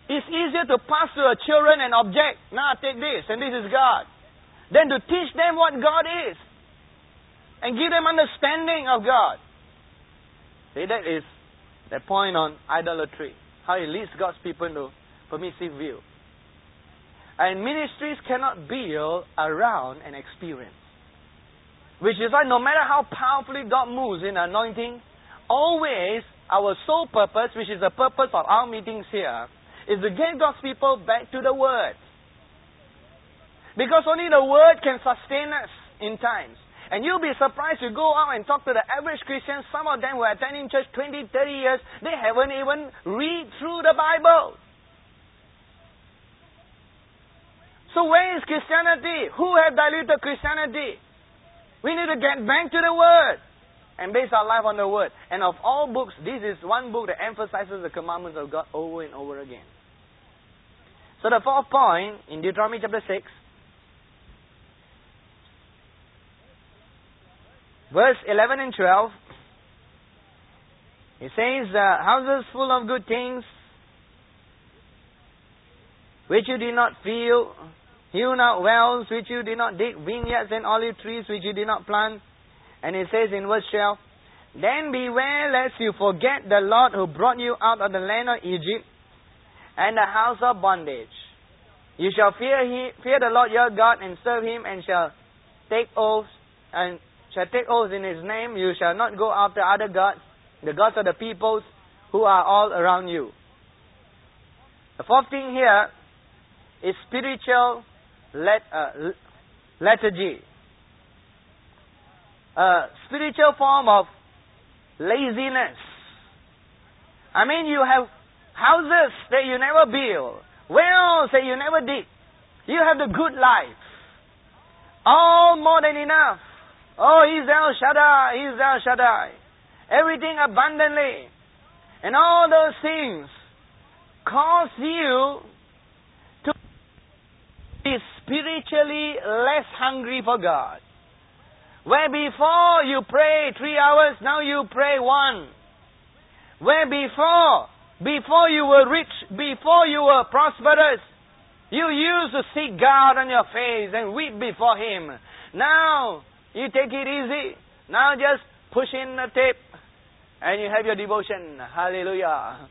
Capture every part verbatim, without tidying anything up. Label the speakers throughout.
Speaker 1: It's easier to pass to our children an object. Now take this, and this is God. Than to teach them what God is. And give them understanding of God. See, that is the point on idolatry. How it leads God's people into permissive view. And ministries cannot build around an experience. Which is why no matter how powerfully God moves in anointing, always our sole purpose, which is the purpose of our meetings here, is to get God's people back to the Word. Because only the Word can sustain us in times. And you'll be surprised you go out and talk to the average Christians, some of them who are attending church twenty, thirty years, they haven't even read through the Bible. So where is Christianity? Who have diluted Christianity? We need to get back to the Word and base our life on the Word. And of all books, this is one book that emphasizes the commandments of God over and over again. So the fourth point in Deuteronomy chapter six, verse eleven and twelve, it says, uh, houses full of good things, which you did not fill, hewn out wells which you did not dig, vineyards and olive trees which you did not plant. And it says in verse twelve, then beware lest you forget the Lord who brought you out of the land of Egypt and the house of bondage. You shall fear he, fear the Lord your God and serve Him, and shall take oaths and shall take oaths in His name. You shall not go after other gods, the gods of the peoples who are all around you. The fourth thing here is spiritual let, uh, lethargy. A spiritual form of laziness. I mean, you have houses that you never build, wells that you never dig. You have the good life. All more than enough. Oh, He's El Shaddai, He's El Shaddai. Everything abundantly. And all those things cause you to be spiritually less hungry for God. Where before you pray three hours, now you pray one. Where before, before you were rich, before you were prosperous, you used to seek God on your face and weep before Him. Now, you take it easy. Now just push in the tape and you have your devotion. Hallelujah.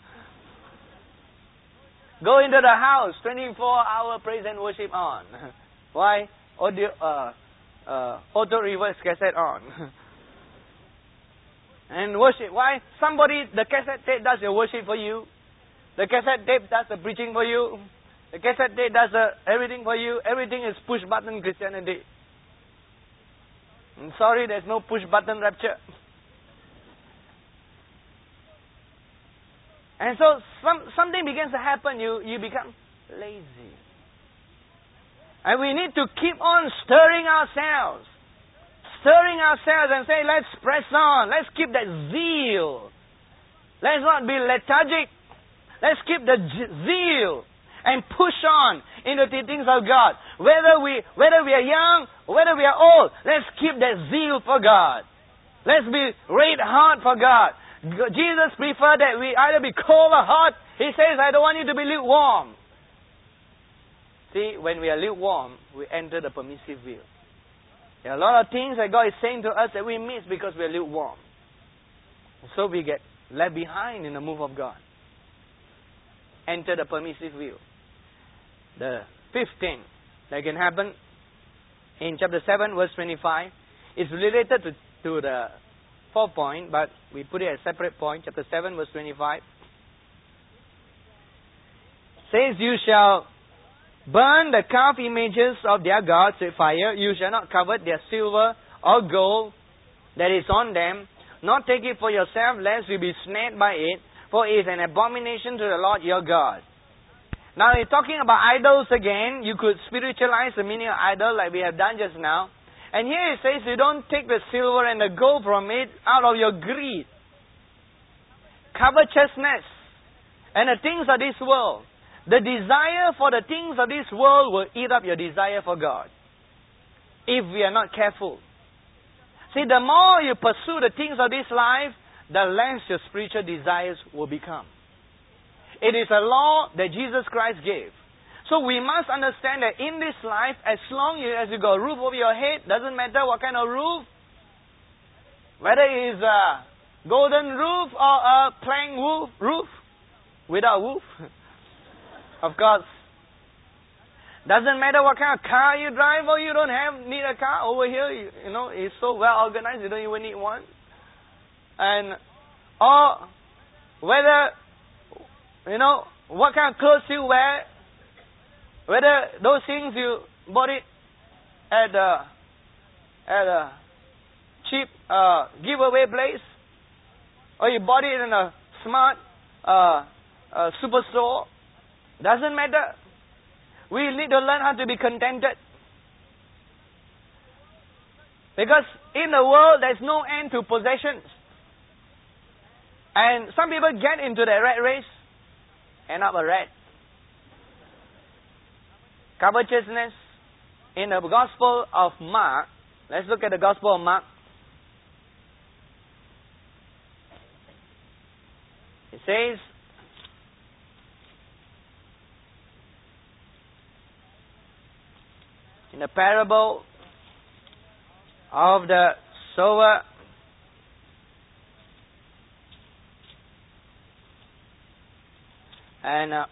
Speaker 1: Go into the house, twenty-four hour praise and worship on. Why? Audio, uh, uh, auto reverse cassette on. And worship. Why? Somebody, the cassette tape does your worship for you. The cassette tape does the preaching for you. The cassette tape does the everything for you. Everything is push button Christianity. I'm sorry, there's no push button rapture. And so some, something begins to happen. You, you become lazy. And we need to keep on stirring ourselves. Stirring ourselves and say, let's press on. Let's keep that zeal. Let's not be lethargic. Let's keep the zeal and push on into the things of God. Whether we, whether we are young, whether we are old, let's keep that zeal for God. Let's be red hot for God. Jesus preferred that we either be cold or hot. He says, I don't want you to be lukewarm. See, when we are lukewarm, we enter the permissive view. There are a lot of things that God is saying to us that we miss because we are lukewarm. So we get left behind in the move of God. Enter the permissive view. The fifth thing that can happen in chapter seven, verse twenty-five, is related to, to the fourth point, but we put it as a separate point. Chapter seven, verse twenty-five says, you shall burn the carved images of their gods with fire. You shall not covet their silver or gold that is on them, nor take it for yourself, lest you be snared by it, for it is an abomination to the Lord your God. Now, we're talking about idols again. You could spiritualize the meaning of idol like we have done just now. And here it says you don't take the silver and the gold from it out of your greed, covetousness, and the things of this world. The desire for the things of this world will eat up your desire for God, if we are not careful. See, the more you pursue the things of this life, the less your spiritual desires will become. It is a law that Jesus Christ gave. So we must understand that in this life, as long as you got a roof over your head, doesn't matter what kind of roof, whether it is a golden roof or a plank roof, roof without roof, of course. Doesn't matter what kind of car you drive or you don't have need a car. Over here, you, you know, it's so well organized, you don't even need one. And or whether, you know, what kind of clothes you wear, whether those things you bought it at a, at a cheap uh, giveaway place, or you bought it in a smart uh, uh, superstore, doesn't matter. We need to learn how to be contented. Because in the world, there's no end to possessions. And some people get into the rat race, end up a rat. Covetousness. In the Gospel of Mark, let's look at the Gospel of Mark. It says, in the parable of the sower, and uh,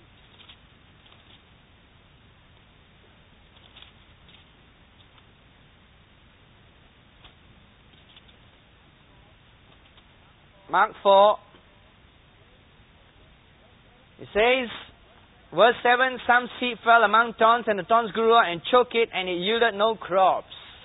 Speaker 1: Mark four, it says, verse seven, some seed fell among thorns, and the thorns grew up and choked it, and it yielded no crops.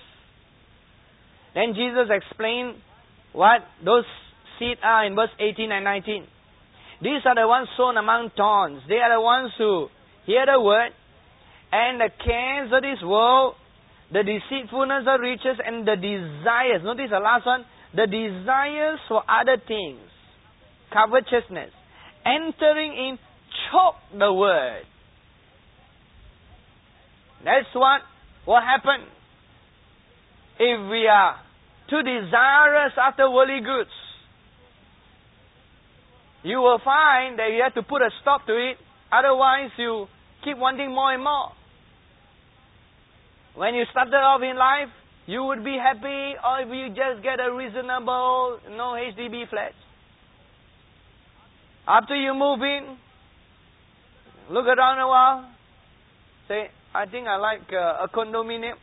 Speaker 1: Then Jesus explained what those seed are in verse eighteen and nineteen. These are the ones sown among thorns. They are the ones who hear the word, and the cares of this world, the deceitfulness of riches, and the desires. Notice the last one. The desires for other things. Covetousness. Entering in, choke the word. That's what will happen if we are too desirous after worldly goods. You will find that you have to put a stop to it. Otherwise, you keep wanting more and more. When you started off in life, you would be happy, or if you just get a reasonable, you know, H D B flat. After you move in, look around a while, say, I think I like uh, a condominium.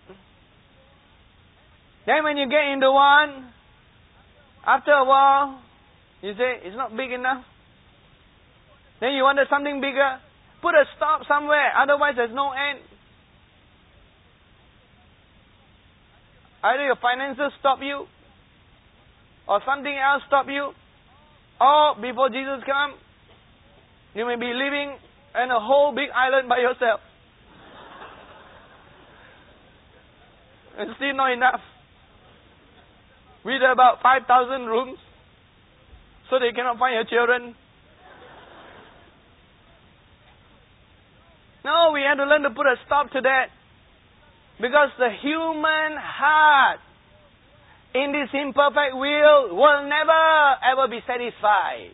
Speaker 1: Then when you get into one, after a while, you say, it's not big enough. Then you wanted something bigger. Put a stop somewhere, otherwise there's no end. Either your finances stop you, or something else stop you, or before Jesus comes, you may be living in a whole big island by yourself. And still not enough. With about five thousand rooms, so they cannot find your children. No, we have to learn to put a stop to that. Because the human heart in this imperfect will will never ever be satisfied.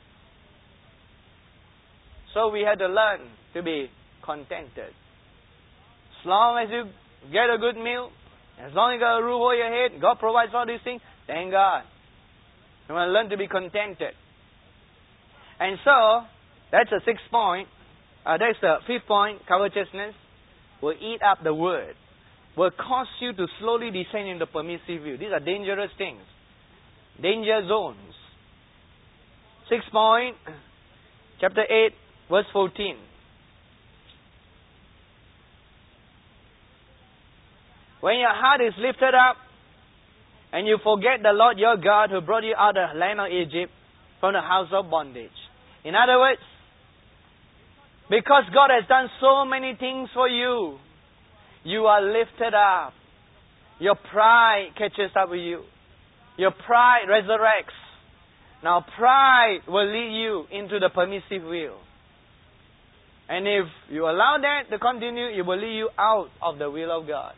Speaker 1: So we have to learn to be contented. As long as you get a good meal, as long as you got a roof over your head, God provides all these things, thank God. You want to learn to be contented. And so, that's the sixth point. Uh, that's the fifth point, covetousness will eat up the word. Will cause you to slowly descend into permissive view. These are dangerous things. Danger zones. Sixth point, chapter eight, verse fourteen. When your heart is lifted up, and you forget the Lord your God who brought you out of the land of Egypt from the house of bondage. In other words, because God has done so many things for you, you are lifted up. Your pride catches up with you. Your pride resurrects. Now pride will lead you into the permissive will. And if you allow that to continue, it will lead you out of the will of God.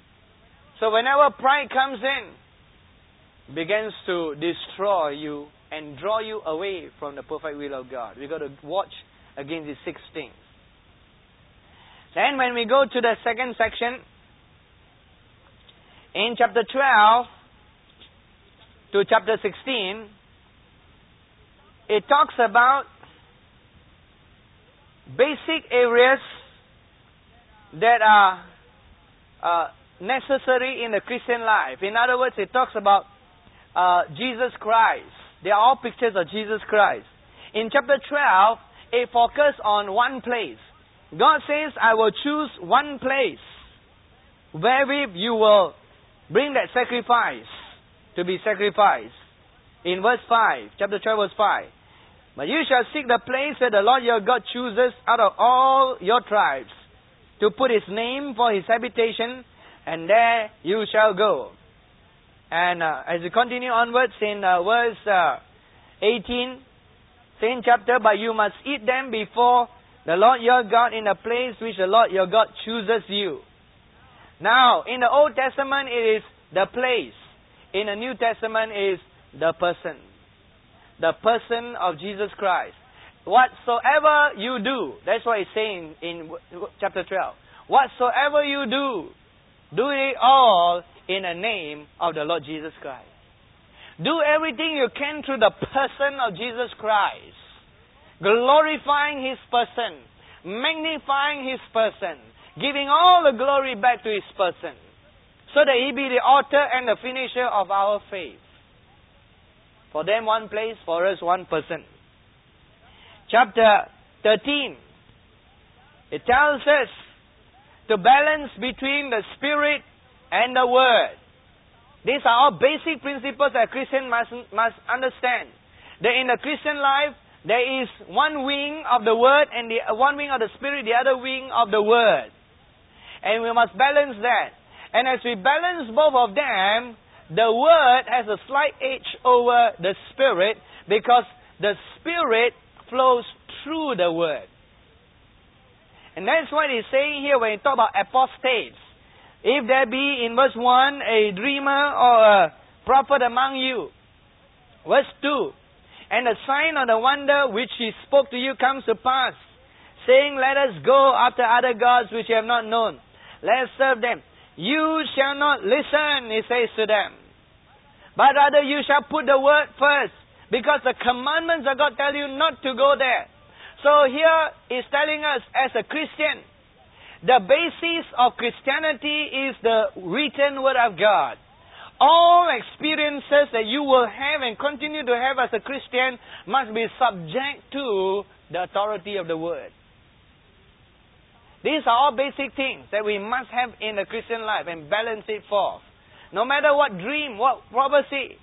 Speaker 1: So whenever pride comes in, it begins to destroy you and draw you away from the perfect will of God. We've got to watch against these six things. Then when we go to the second section, in chapter twelve to chapter sixteen, it talks about basic areas that are uh, necessary in the Christian life. In other words, it talks about uh, Jesus Christ. They are all pictures of Jesus Christ. In chapter twelve, it focuses on one place. God says, I will choose one place wherewith you will bring that sacrifice to be sacrificed. In verse five, chapter twelve, verse five. But you shall seek the place where the Lord your God chooses out of all your tribes to put His name for His habitation, and there you shall go. And uh, as we continue onwards in uh, verse uh, eighteen, same chapter, but you must eat them before the Lord your God in a place which the Lord your God chooses you. Now, in the Old Testament, it is the place. In the New Testament, it is the person. The person of Jesus Christ. Whatsoever you do, that's what it's saying in chapter twelve. Whatsoever you do, do it all in the name of the Lord Jesus Christ. Do everything you can through the person of Jesus Christ. Glorifying His person. Magnifying His person. Giving all the glory back to His person. So that He be the author and the finisher of our faith. For them one place, for us one person. Chapter thirteen. It tells us to balance between the Spirit and the Word. These are all basic principles that Christian must, must understand. That in the Christian life, there is one wing of the Word and the one wing of the Spirit, the other wing of the Word. And we must balance that. And as we balance both of them, the Word has a slight edge over the Spirit because the Spirit flows through the Word. And that's what he's saying here when he talks about apostates. If there be in verse one a dreamer or a prophet among you. Verse two. And the sign or the wonder which he spoke to you comes to pass, saying, let us go after other gods which you have not known. Let us serve them. You shall not listen, he says to them. But rather you shall put the word first. Because the commandments of God tell you not to go there. So here is telling us as a Christian, the basis of Christianity is the written word of God. All experiences that you will have and continue to have as a Christian must be subject to the authority of the word. These are all basic things that we must have in the Christian life and balance it forth. No matter what dream, what prophecy,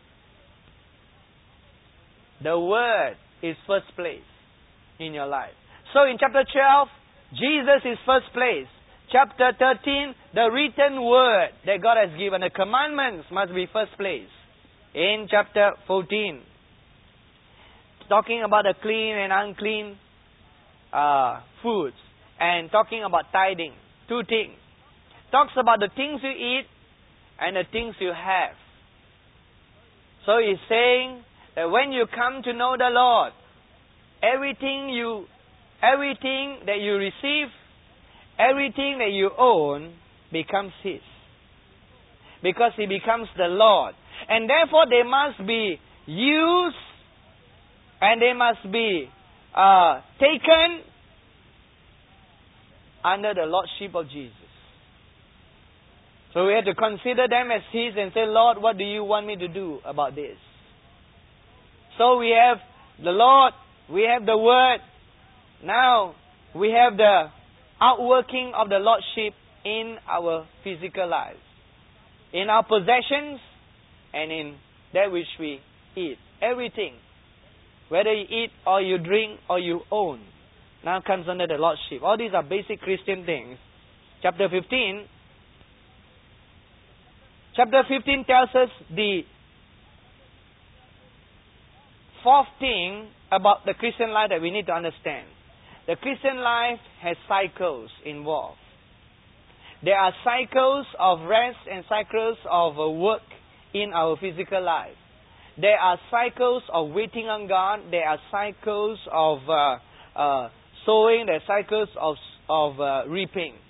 Speaker 1: the Word is first place in your life. So in chapter twelve, Jesus is first place. Chapter thirteen, the written Word that God has given. The commandments must be first place. In chapter fourteen, talking about the clean and unclean uh, foods. And talking about tithing. Two things. Talks about the things you eat and the things you have. So he's saying that when you come to know the Lord, everything you, everything that you receive, everything that you own becomes His. Because He becomes the Lord. And therefore they must be used and they must be uh, taken under the Lordship of Jesus. So we have to consider them as His and say, Lord, what do you want me to do about this? So we have the Lord, we have the Word. Now we have the outworking of the Lordship in our physical lives. In our possessions and in that which we eat. Everything. Whether you eat or you drink or you own. Now comes under the Lordship. All these are basic Christian things. Chapter fifteen. Chapter fifteen tells us the fourth thing about the Christian life that we need to understand. The Christian life has cycles involved. There are cycles of rest and cycles of work in our physical life. There are cycles of waiting on God. There are cycles of uh, uh, sowing. There are cycles of of uh, reaping.